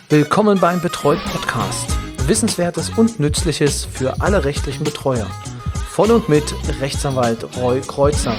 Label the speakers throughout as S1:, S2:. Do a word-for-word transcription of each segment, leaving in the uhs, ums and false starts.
S1: Willkommen beim Betreut Podcast. Wissenswertes und Nützliches für alle rechtlichen Betreuer. Von und mit Rechtsanwalt Roy Kreuzer.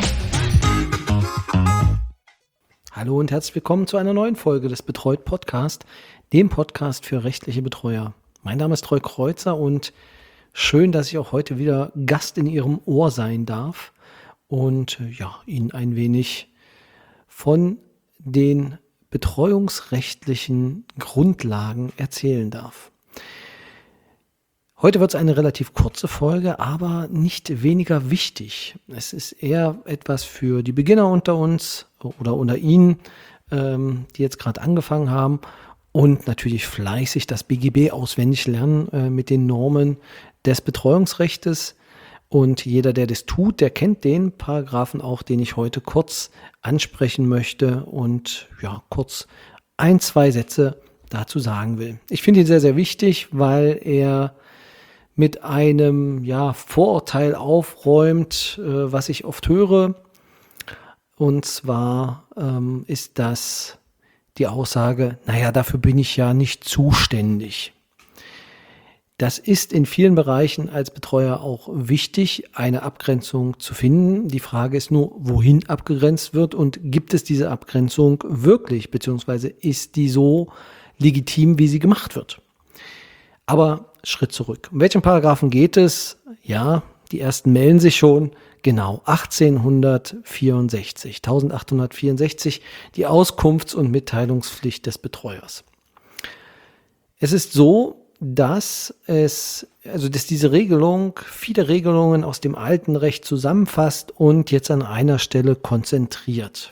S1: Hallo und herzlich willkommen zu einer neuen Folge des Betreut Podcast, dem Podcast für rechtliche Betreuer. Mein Name ist Roy Kreuzer und schön, dass ich auch heute wieder Gast in Ihrem Ohr sein darf und ja, Ihnen ein wenig von den betreuungsrechtlichen Grundlagen erzählen darf. Heute wird es eine relativ kurze Folge, aber nicht weniger wichtig. Es ist eher etwas für die Beginner unter uns oder unter Ihnen, ähm, die jetzt gerade angefangen haben und natürlich fleißig das B G B auswendig lernen äh, mit den Normen des Betreuungsrechtes. Und jeder, der das tut, der kennt den Paragraphen auch, den ich heute kurz ansprechen möchte und ja, kurz ein, zwei Sätze dazu sagen will. Ich finde ihn sehr, sehr wichtig, weil er mit einem ja, Vorurteil aufräumt, äh, was ich oft höre. Und zwar ähm, ist das die Aussage, naja, dafür bin ich ja nicht zuständig. Das ist in vielen Bereichen als Betreuer auch wichtig, eine Abgrenzung zu finden. Die Frage ist nur, wohin abgegrenzt wird und gibt es diese Abgrenzung wirklich, beziehungsweise ist die so legitim, wie sie gemacht wird. Aber Schritt zurück. Um welchen Paragraphen geht es? Ja, die ersten melden sich schon. Genau, achtzehnhundertvierundsechzig, achtzehnhundertvierundsechzig, die Auskunfts- und Mitteilungspflicht des Betreuers. Es ist so, dass es, also dass diese Regelung viele Regelungen aus dem alten Recht zusammenfasst und jetzt an einer Stelle konzentriert.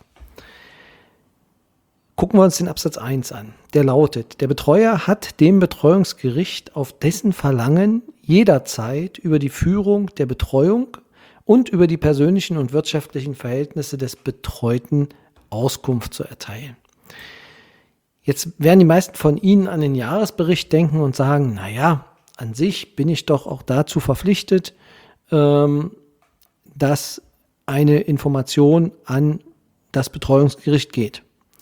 S1: Gucken wir uns den Absatz eins an. Der lautet: Der Betreuer hat dem Betreuungsgericht auf dessen Verlangen jederzeit über die Führung der Betreuung und über die persönlichen und wirtschaftlichen Verhältnisse des Betreuten Auskunft zu erteilen. Jetzt werden die meisten von Ihnen an den Jahresbericht denken und sagen, naja, an sich bin ich doch auch dazu verpflichtet, ähm, dass eine Information an das Betreuungsgericht geht.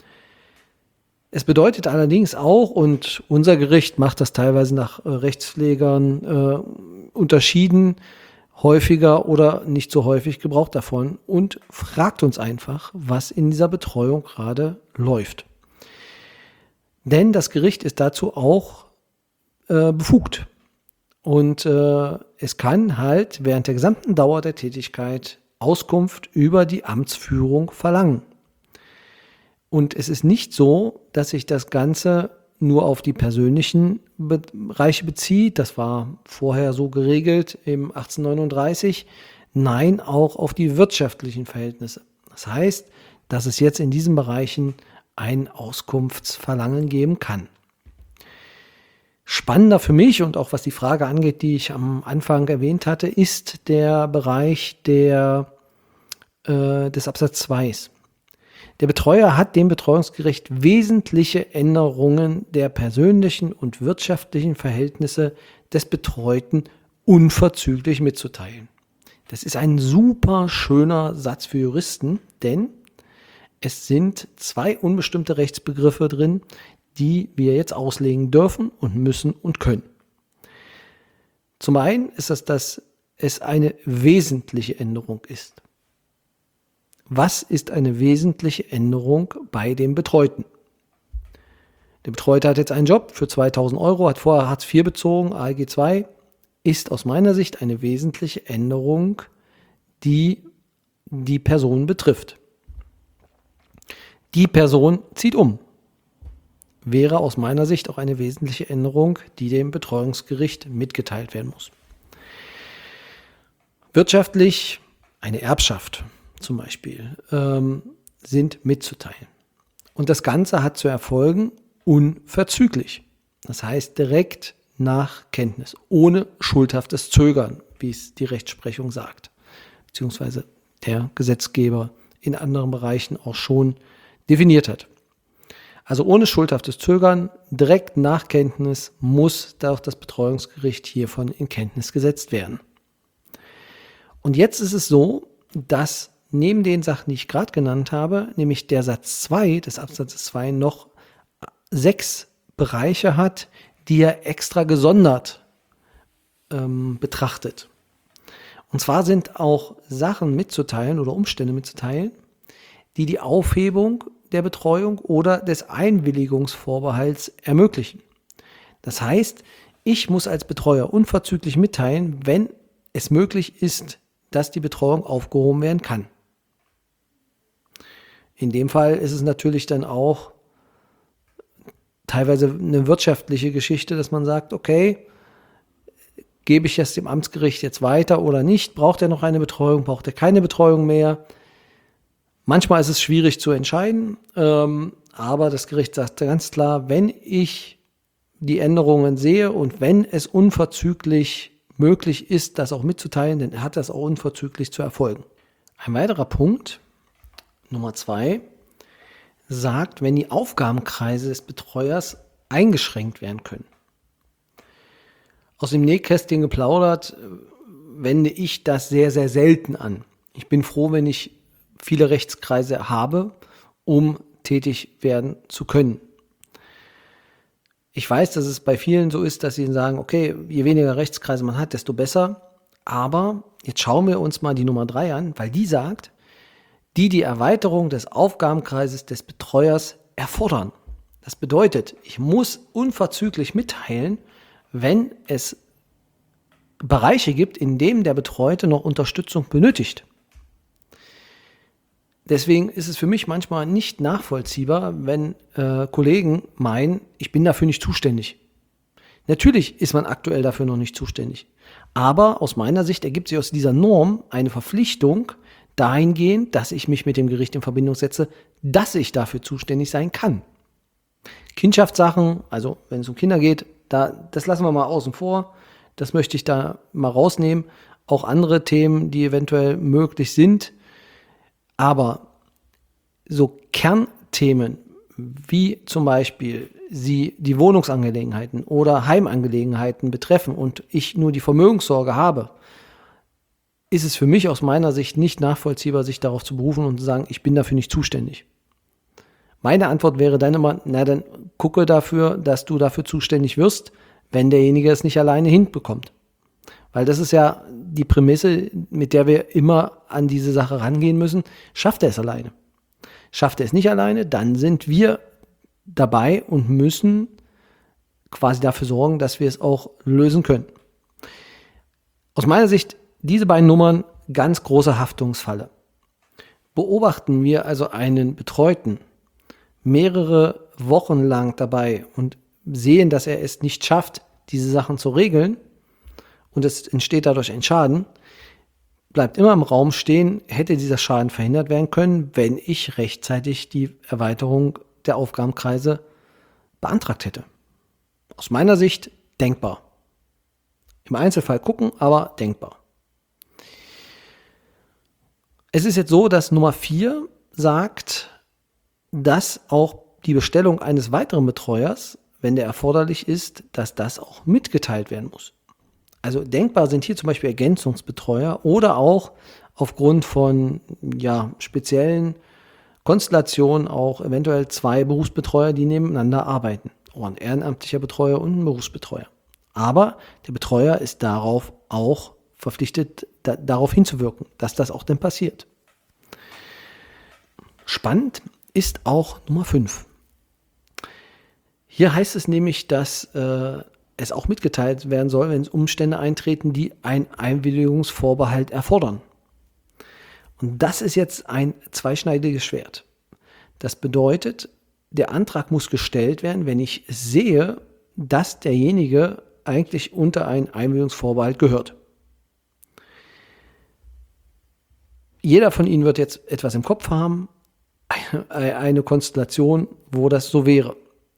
S1: Es bedeutet allerdings auch, und unser Gericht macht das teilweise nach äh, Rechtspflegern äh, unterschieden, häufiger oder nicht so häufig Gebrauch davon und fragt uns einfach, was in dieser Betreuung gerade läuft. Denn das Gericht ist dazu auch äh, befugt. Und äh, es kann halt während der gesamten Dauer der Tätigkeit Auskunft über die Amtsführung verlangen. Und es ist nicht so, dass sich das Ganze nur auf die persönlichen Bereiche bezieht. Das war vorher so geregelt im achtzehnhundertneununddreißig. Nein, auch auf die wirtschaftlichen Verhältnisse. Das heißt, dass es jetzt in diesen Bereichen ein Auskunftsverlangen geben kann. Spannender für mich und auch was die Frage angeht, die ich am Anfang erwähnt hatte, ist der Bereich der, äh, des Absatz zwei. Der Betreuer hat dem Betreuungsgericht wesentliche Änderungen der persönlichen und wirtschaftlichen Verhältnisse des Betreuten unverzüglich mitzuteilen. Das ist ein super schöner Satz für Juristen, denn es sind zwei unbestimmte Rechtsbegriffe drin, die wir jetzt auslegen dürfen und müssen und können. Zum einen ist das, dass es eine wesentliche Änderung ist. Was ist eine wesentliche Änderung bei dem Betreuten? Der Betreute hat jetzt einen Job für zweitausend Euro, hat vorher Hartz vier bezogen, A L G zwei, ist aus meiner Sicht eine wesentliche Änderung, die die Person betrifft. Die Person zieht um. Wäre aus meiner Sicht auch eine wesentliche Änderung, die dem Betreuungsgericht mitgeteilt werden muss. Wirtschaftlich eine Erbschaft zum Beispiel ähm, sind mitzuteilen. Und das Ganze hat zu erfolgen unverzüglich. Das heißt direkt nach Kenntnis, ohne schuldhaftes Zögern, wie es die Rechtsprechung sagt, beziehungsweise der Gesetzgeber in anderen Bereichen auch schon definiert hat. Also ohne schuldhaftes Zögern, direkt nach Kenntnis muss auch das Betreuungsgericht hiervon in Kenntnis gesetzt werden. Und jetzt ist es so, dass neben den Sachen, die ich gerade genannt habe, nämlich der Satz zwei des Absatzes zwei noch sechs Bereiche hat, die er extra gesondert ähm, betrachtet. Und zwar sind auch Sachen mitzuteilen oder Umstände mitzuteilen, die die Aufhebung der Betreuung oder des Einwilligungsvorbehalts ermöglichen. Das heißt, ich muss als Betreuer unverzüglich mitteilen, wenn es möglich ist, dass die Betreuung aufgehoben werden kann. In dem Fall ist es natürlich dann auch teilweise eine wirtschaftliche Geschichte, dass man sagt, okay, gebe ich es dem Amtsgericht jetzt weiter oder nicht? Braucht er noch eine Betreuung? Braucht er keine Betreuung mehr? Manchmal ist es schwierig zu entscheiden, ähm, aber das Gericht sagt ganz klar, wenn ich die Änderungen sehe und wenn es unverzüglich möglich ist, das auch mitzuteilen, dann hat das auch unverzüglich zu erfolgen. Ein weiterer Punkt, Nummer zwei, sagt, wenn die Aufgabenkreise des Betreuers eingeschränkt werden können. Aus dem Nähkästchen geplaudert, wende ich das sehr, sehr selten an. Ich bin froh, wenn ich viele Rechtskreise habe, um tätig werden zu können. Ich weiß, dass es bei vielen so ist, dass sie sagen, okay, je weniger Rechtskreise man hat, desto besser. Aber jetzt schauen wir uns mal die Nummer drei an, weil die sagt, die die Erweiterung des Aufgabenkreises des Betreuers erfordern. Das bedeutet, ich muss unverzüglich mitteilen, wenn es Bereiche gibt, in denen der Betreute noch Unterstützung benötigt. Deswegen ist es für mich manchmal nicht nachvollziehbar, wenn äh, Kollegen meinen, ich bin dafür nicht zuständig. Natürlich ist man aktuell dafür noch nicht zuständig. Aber aus meiner Sicht ergibt sich aus dieser Norm eine Verpflichtung dahingehend, dass ich mich mit dem Gericht in Verbindung setze, dass ich dafür zuständig sein kann. Kindschaftssachen, also wenn es um Kinder geht, da, das lassen wir mal außen vor. Das möchte ich da mal rausnehmen. Auch andere Themen, die eventuell möglich sind. Aber so Kernthemen, wie zum Beispiel sie die Wohnungsangelegenheiten oder Heimangelegenheiten betreffen und ich nur die Vermögenssorge habe, ist es für mich aus meiner Sicht nicht nachvollziehbar, sich darauf zu berufen und zu sagen, ich bin dafür nicht zuständig. Meine Antwort wäre dann immer, na dann gucke dafür, dass du dafür zuständig wirst, wenn derjenige es nicht alleine hinbekommt. Weil das ist ja die Prämisse, mit der wir immer an diese Sache rangehen müssen. Schafft er es alleine? Schafft er es nicht alleine, dann sind wir dabei und müssen quasi dafür sorgen, dass wir es auch lösen können. Aus meiner Sicht diese beiden Nummern, ganz große Haftungsfalle. Beobachten wir also einen Betreuten mehrere Wochen lang dabei und sehen, dass er es nicht schafft, diese Sachen zu regeln und es entsteht dadurch ein Schaden, bleibt immer im Raum stehen, hätte dieser Schaden verhindert werden können, wenn ich rechtzeitig die Erweiterung der Aufgabenkreise beantragt hätte. Aus meiner Sicht denkbar. Im Einzelfall gucken, aber denkbar. Es ist jetzt so, dass Nummer vier sagt, dass auch die Bestellung eines weiteren Betreuers, wenn der erforderlich ist, dass das auch mitgeteilt werden muss. Also denkbar sind hier zum Beispiel Ergänzungsbetreuer oder auch aufgrund von ja, speziellen Konstellationen auch eventuell zwei Berufsbetreuer, die nebeneinander arbeiten. Oder ein ehrenamtlicher Betreuer und ein Berufsbetreuer. Aber der Betreuer ist darauf auch verpflichtet, da, darauf hinzuwirken, dass das auch dann passiert. Spannend ist auch Nummer fünf. Hier heißt es nämlich, dass äh, es auch mitgeteilt werden soll, wenn Umstände eintreten, die einen Einwilligungsvorbehalt erfordern. Und das ist jetzt ein zweischneidiges Schwert. Das bedeutet, der Antrag muss gestellt werden, wenn ich sehe, dass derjenige eigentlich unter einen Einwilligungsvorbehalt gehört. Jeder von Ihnen wird jetzt etwas im Kopf haben, eine Konstellation, wo das so wäre.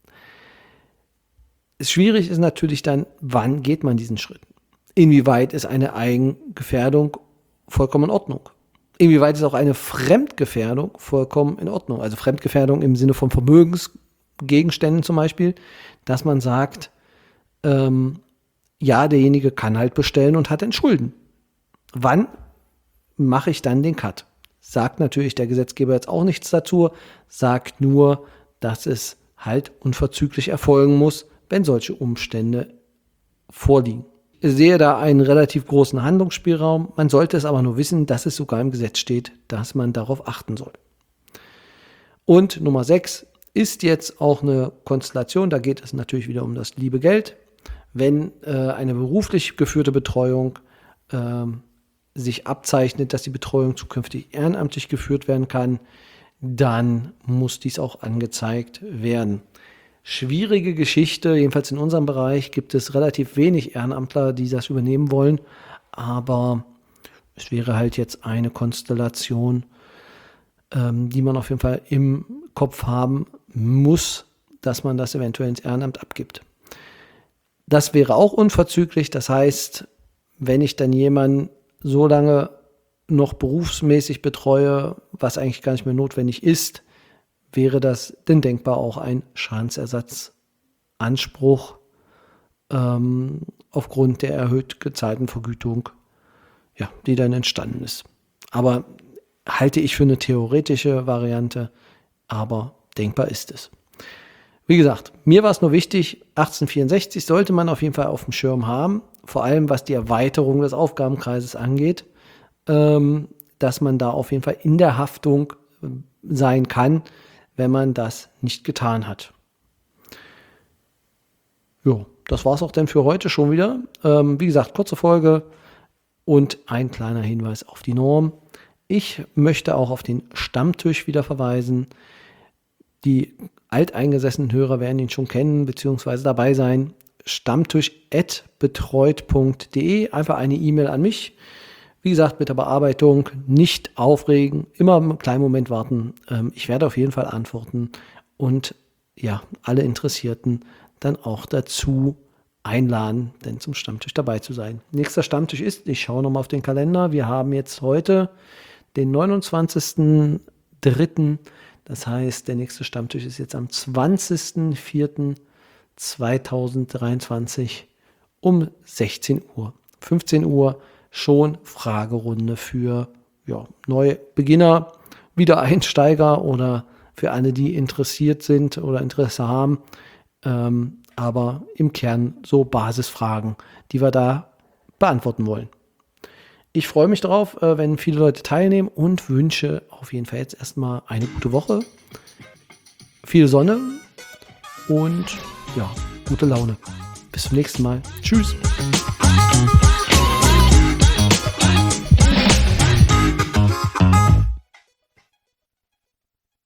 S1: Schwierig ist natürlich dann, wann geht man diesen Schritt? Inwieweit ist eine Eigengefährdung vollkommen in Ordnung? Inwieweit ist auch eine Fremdgefährdung vollkommen in Ordnung? Also Fremdgefährdung im Sinne von Vermögensgegenständen zum Beispiel, dass man sagt, ähm, ja, derjenige kann halt bestellen und hat dann Schulden. Wann mache ich dann den Cut? Sagt natürlich der Gesetzgeber jetzt auch nichts dazu, sagt nur, dass es halt unverzüglich erfolgen muss, wenn solche Umstände vorliegen. Ich sehe da einen relativ großen Handlungsspielraum. Man sollte es aber nur wissen, dass es sogar im Gesetz steht, dass man darauf achten soll. Und Nummer sechs ist jetzt auch eine Konstellation, da geht es natürlich wieder um das liebe Geld. Wenn äh, eine beruflich geführte Betreuung äh, sich abzeichnet, dass die Betreuung zukünftig ehrenamtlich geführt werden kann, dann muss dies auch angezeigt werden. Schwierige Geschichte, jedenfalls in unserem Bereich gibt es relativ wenig Ehrenamtler, die das übernehmen wollen, aber es wäre halt jetzt eine Konstellation, ähm, die man auf jeden Fall im Kopf haben muss, dass man das eventuell ins Ehrenamt abgibt. Das wäre auch unverzüglich, das heißt, wenn ich dann jemanden so lange noch berufsmäßig betreue, was eigentlich gar nicht mehr notwendig ist, wäre das denn denkbar auch ein Schadensersatzanspruch ähm, aufgrund der erhöht gezahlten Vergütung, ja, die dann entstanden ist. Aber halte ich für eine theoretische Variante, aber denkbar ist es. Wie gesagt, mir war es nur wichtig, achtzehnhundertvierundsechzig sollte man auf jeden Fall auf dem Schirm haben, vor allem was die Erweiterung des Aufgabenkreises angeht, ähm, dass man da auf jeden Fall in der Haftung äh, sein kann, wenn man das nicht getan hat. Jo, das war es auch dann für heute schon wieder. Ähm, wie gesagt, kurze Folge und ein kleiner Hinweis auf die Norm. Ich möchte auch auf den Stammtisch wieder verweisen. Die alteingesessenen Hörer werden ihn schon kennen bzw. dabei sein. Stammtisch at betreut punkt de, einfach eine E-Mail an mich. Wie gesagt, mit der Bearbeitung nicht aufregen, immer einen kleinen Moment warten. Ich werde auf jeden Fall antworten und ja, alle Interessierten dann auch dazu einladen, denn zum Stammtisch dabei zu sein. Nächster Stammtisch ist, ich schaue nochmal auf den Kalender, wir haben jetzt heute den neunundzwanzigsten dritten Das heißt, der nächste Stammtisch ist jetzt am zwanzigsten vierten zweitausenddreiundzwanzig um sechzehn Uhr. fünfzehn Uhr schon Fragerunde für ja, neue Beginner, Wiedereinsteiger oder für alle, die interessiert sind oder Interesse haben. Ähm, aber im Kern so Basisfragen, die wir da beantworten wollen. Ich freue mich darauf, äh, wenn viele Leute teilnehmen und wünsche auf jeden Fall jetzt erstmal eine gute Woche, viel Sonne und ja, gute Laune. Bis zum nächsten Mal. Tschüss.